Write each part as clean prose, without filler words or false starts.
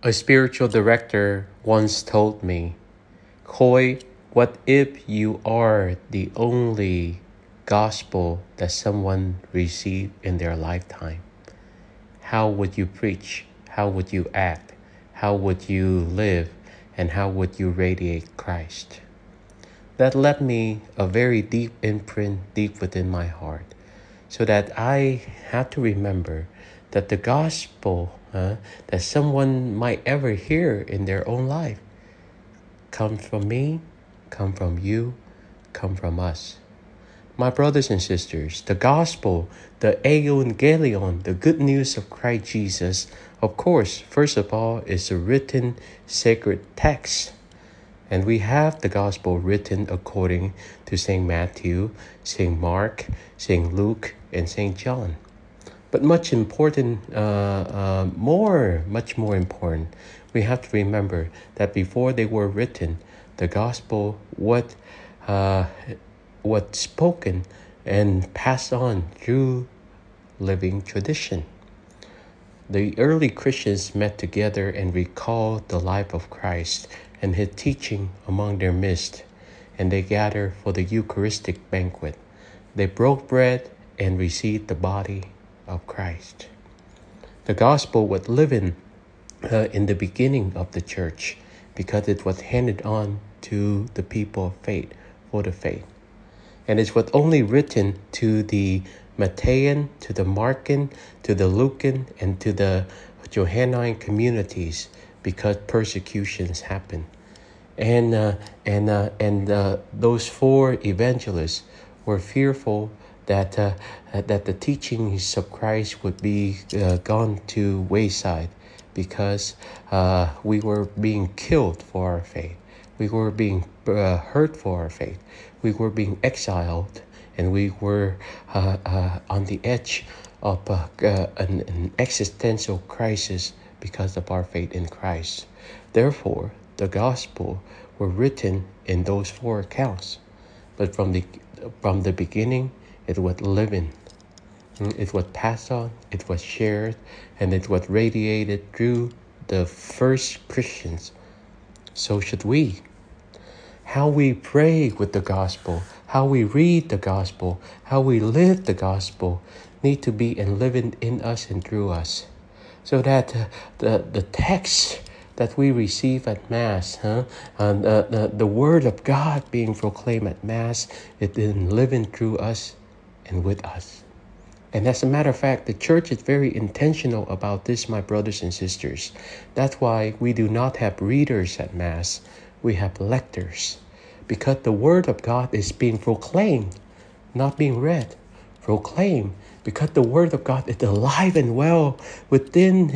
A spiritual director once told me, Coy, what if you are the only gospel that someone received in their lifetime? How would you preach? How would you act? How would you live? And how would you radiate Christ? That left me a very deep imprint deep within my heart, so that I have to remember that the gospel that someone might ever hear in their own life comes from me, come from you, come from us. My brothers and sisters, the gospel, the evangelion, the good news of Christ Jesus, of course, first of all, is a written sacred text. And we have the gospel written according to St. Matthew, St. Mark, St. Luke, and St. John. But much more important, we have to remember that before they were written, the gospel was spoken and passed on through living tradition. The early Christians met together and recalled the life of Christ and his teaching among their midst, and they gathered for the Eucharistic banquet. They broke bread and received the body of Christ. The gospel was living in the beginning of the church because it was handed on to the people of faith for the faith. And it was only written to the Matthean, to the Markan, to the Lucan, and to the Johannine communities because persecutions happened. And those four evangelists were fearful that the teachings of Christ would be gone to wayside because we were being killed for our faith. We were being hurt for our faith. We were being exiled, and we were on the edge of an existential crisis because of our faith in Christ. Therefore, the gospel were written in those four accounts. But from the beginning, it was living. It was passed on, it was shared, and it was radiated through the first Christians. So should we. How we pray with the gospel, how we read the gospel, how we live the gospel need to be and living in us and through us. So that the text that we receive at Mass, the Word of God being proclaimed at Mass, it is living through us and with us. And as a matter of fact, the church is very intentional about this, my brothers and sisters. That's why we do not have readers at Mass. We have lectors. Because the Word of God is being proclaimed, not being read. Proclaimed. Because the Word of God is alive and well within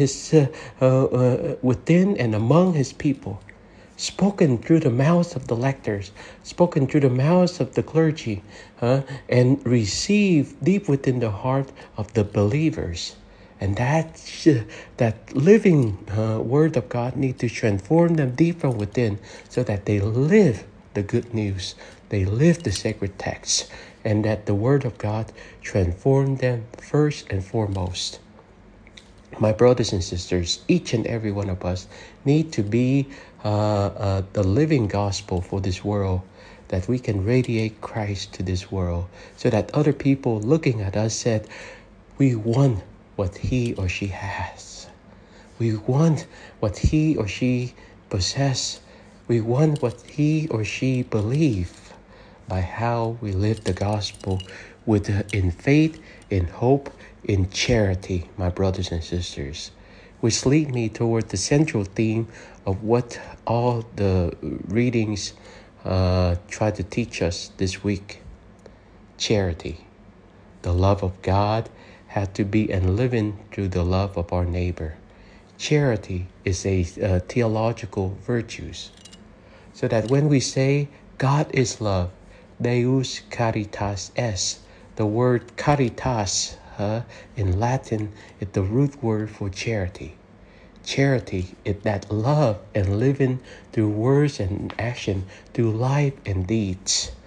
and among His people. Spoken through the mouths of the lectors, spoken through the mouths of the clergy, and received deep within the heart of the believers. And that living Word of God needs to transform them deep from within so that they live the good news, they live the sacred text, and that the Word of God transform them first and foremost. My brothers and sisters, each and every one of us need to be the living gospel for this world, that we can radiate Christ to this world, so that other people looking at us said, we want what he or she has. We want what he or she possess. We want what he or she believe by how we live the gospel in faith, in hope, in charity, my brothers and sisters. Which lead me toward the central theme of what all the readings try to teach us this week. Charity. The love of God had to be and living through the love of our neighbor. Charity is a theological virtues. So that when we say God is love, Deus caritas est, the word caritas in Latin is the root word for charity. Charity is that love and living through words and action, through life and deeds.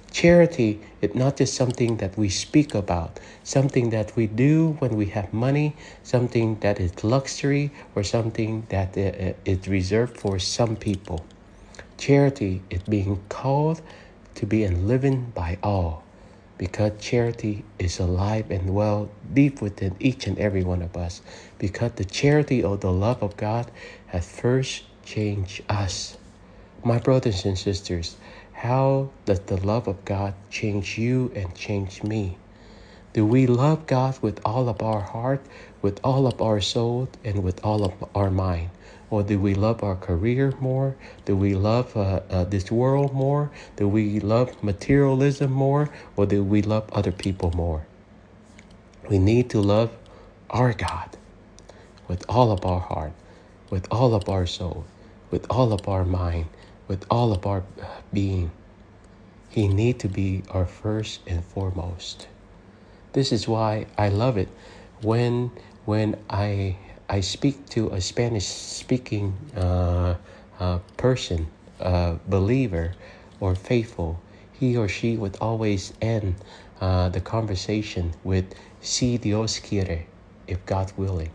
Charity is not just something that we speak about, something that we do when we have money, something that is luxury, or something that is reserved for some people. Charity is being called to be and living by all, because charity is alive and well deep within each and every one of us, because the charity or the love of God has first changed us. My brothers and sisters, how does the love of God change you and change me? Do we love God with all of our heart, with all of our soul, and with all of our mind? Or do we love our career more? Do we love this world more? Do we love materialism more? Or do we love other people more? We need to love our God with all of our heart, with all of our soul, with all of our mind, with all of our being. He needs to be our first and foremost. This is why I love it when I speak to a Spanish-speaking person, believer or faithful. He or she would always end the conversation with "Si Dios quiere," if God willing.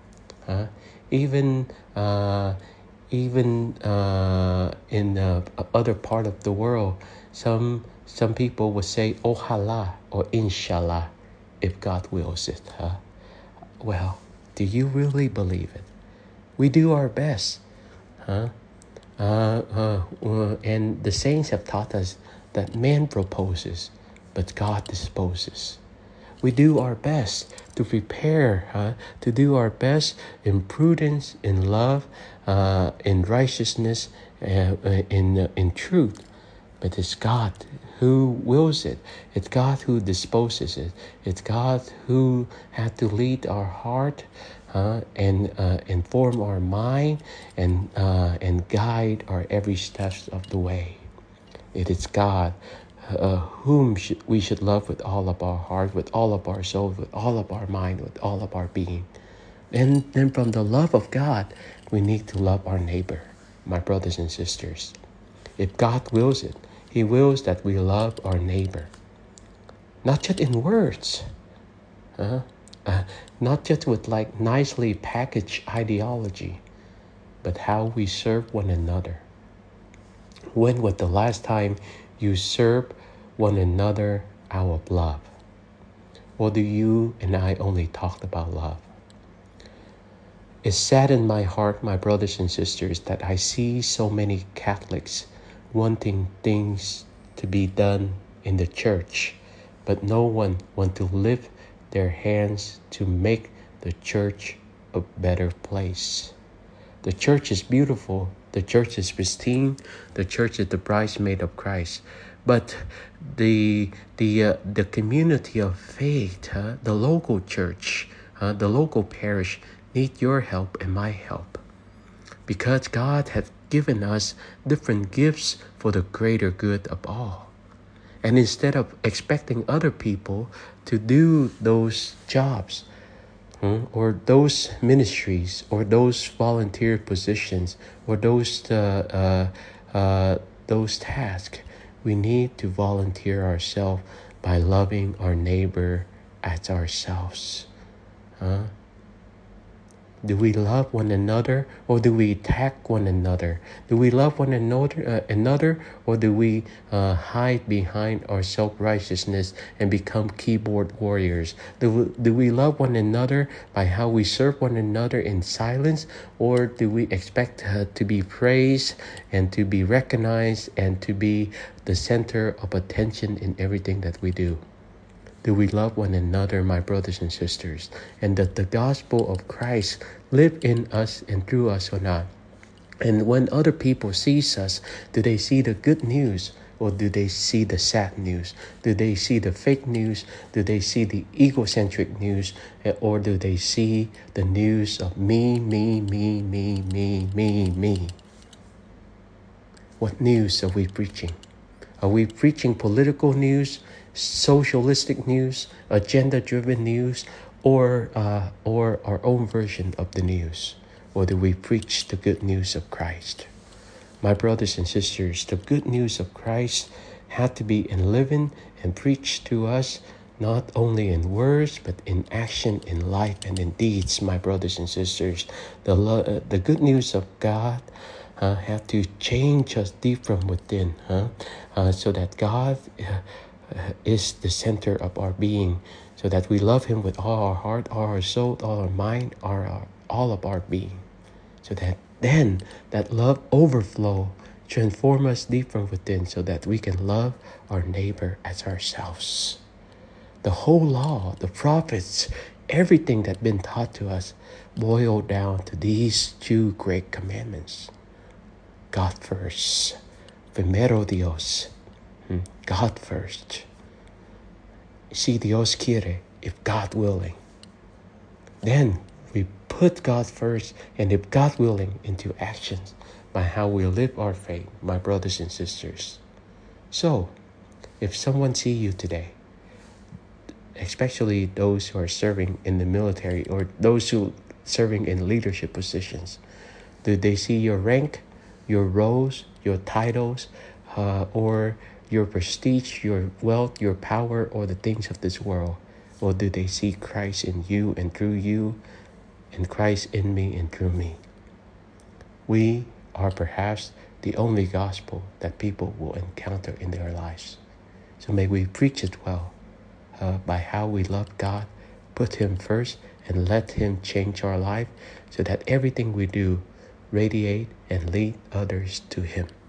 Even in other part of the world, some people would say "Ojalá" or "Inshallah," if God wills it. Well, do you really believe it? We do our best. And the saints have taught us that man proposes, but God disposes. We do our best to prepare, to do our best in prudence, in love, in righteousness, in truth. But it's God who wills it. It's God who disposes it. It's God who had to lead our heart and inform our mind and guide our every step of the way. It is God whom we should love with all of our heart, with all of our soul, with all of our mind, with all of our being. And then from the love of God, we need to love our neighbor, my brothers and sisters. If God wills it, He wills that we love our neighbor. Not just in words, not just with like nicely packaged ideology, but how we serve one another. When was the last time you served one another out of love? Or do you and I only talk about love? It saddens my heart, my brothers and sisters, that I see so many Catholics wanting things to be done in the church, but no one wants to lift their hands to make the church a better place. The church is beautiful. The church is pristine. The church is the bridesmaid of Christ. But the community of faith, the local church, the local parish, need your help and my help. Because God has given us different gifts for the greater good of all. And instead of expecting other people to do those jobs, or those ministries, or those volunteer positions, or those tasks, we need to volunteer ourselves by loving our neighbor as ourselves. Do we love one another, or do we attack one another? Do we love one another, or do we hide behind our self-righteousness and become keyboard warriors? Do we love one another by how we serve one another in silence, or do we expect to be praised and to be recognized and to be the center of attention in everything that we do? Do we love one another, my brothers and sisters? And does the gospel of Christ live in us and through us or not? And when other people see us, do they see the good news, or do they see the sad news? Do they see the fake news? Do they see the egocentric news? Or do they see the news of me? What news are we preaching? Are we preaching political news, socialistic news, agenda-driven news, or our own version of the news? Or do we preach the good news of Christ? My brothers and sisters, the good news of Christ have to be in living and preached to us, not only in words, but in action, in life, and in deeds, my brothers and sisters. The good news of God have to change us deep from within, so that God is the center of our being, so that we love Him with all our heart, all our soul, all our mind, all of our being, so that then that love overflow transform us deep from within, so that we can love our neighbor as ourselves. The whole law, the prophets, everything that's been taught to us boiled down to these two great commandments. God first. Primero Dios. God first. Si Dios quiere, if God willing. Then we put God first, and if God willing, into actions by how we live our faith, my brothers and sisters. So, if someone see you today, especially those who are serving in the military or those who serving in leadership positions, do they see your rank, your roles, your titles, or your prestige, your wealth, your power, or the things of this world? Or do they see Christ in you and through you, and Christ in me and through me? We are perhaps the only gospel that people will encounter in their lives. So may we preach it well by how we love God, put Him first, and let Him change our life, so that everything we do radiate and lead others to Him.